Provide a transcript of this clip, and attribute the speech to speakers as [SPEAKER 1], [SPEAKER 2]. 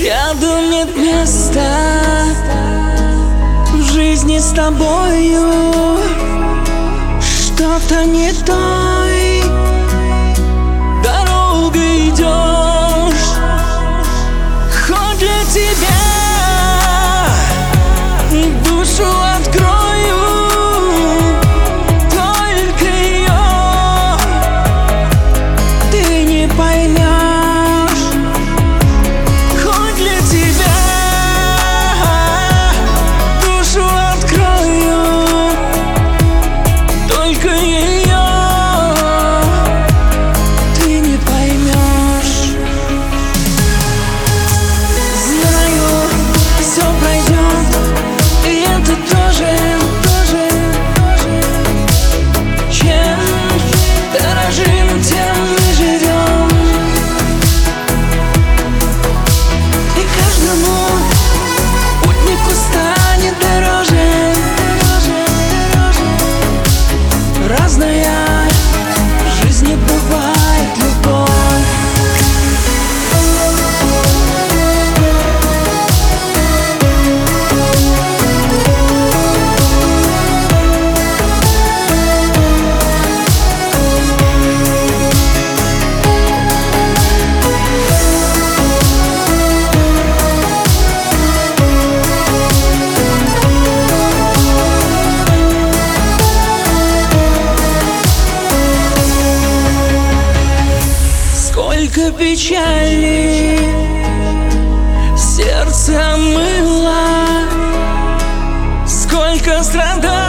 [SPEAKER 1] Рядом нет места в жизни с тобою. Что-то не той дорогой идешь. Хоть для тебя душу открою, только ее ты не поймешь. Хоть для тебя душу открою, только ее ты не поймешь. Знаю, все пройдет, и это тоже. Чем дорожим, тем мы живем. И каждому путнику станет дороже. Разная в жизни бывает любовь. Сколько печали сердце омыло, сколько страданий